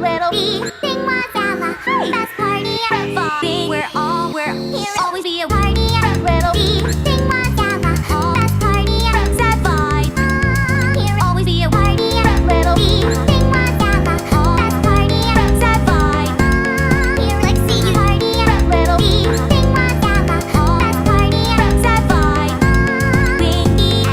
little bee. Thing was at the best party ever. We're here always be a party little bee. Thing was at the best party ever. Here always be a party little bee. Thing was at the best party ever. Here like see you party little bee. Thing was at the best party ever. Wingy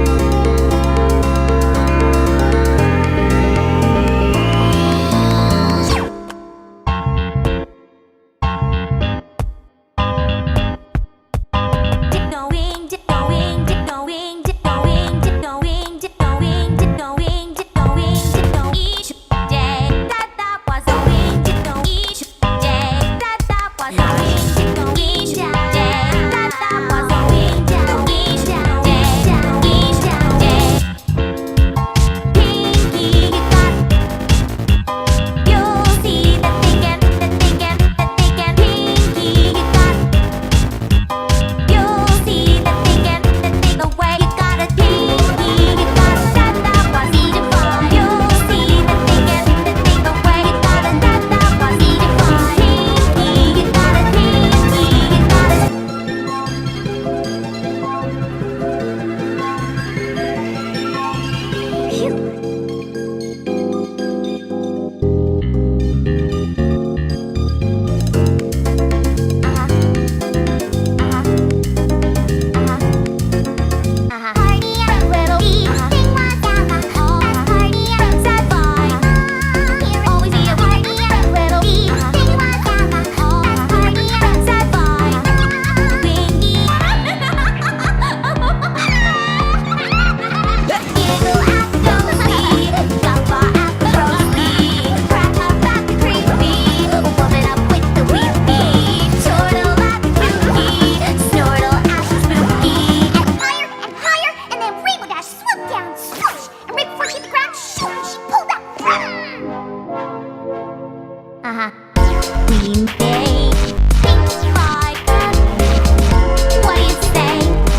Green Day, pink like that. What do you say?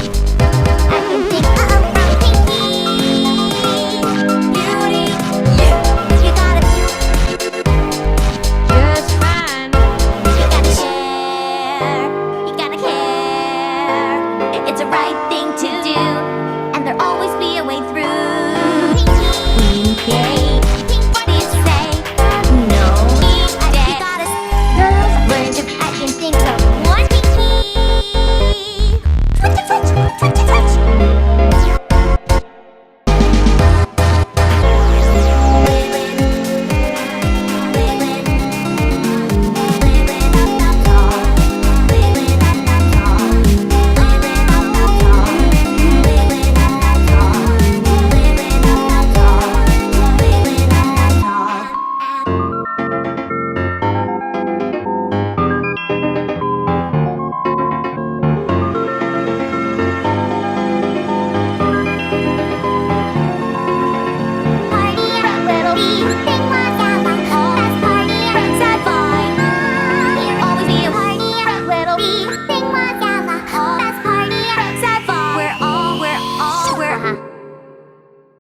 I can think of Pinky. Beauty, you gotta just fine. You gotta share, you gotta care. It's the right thing to do.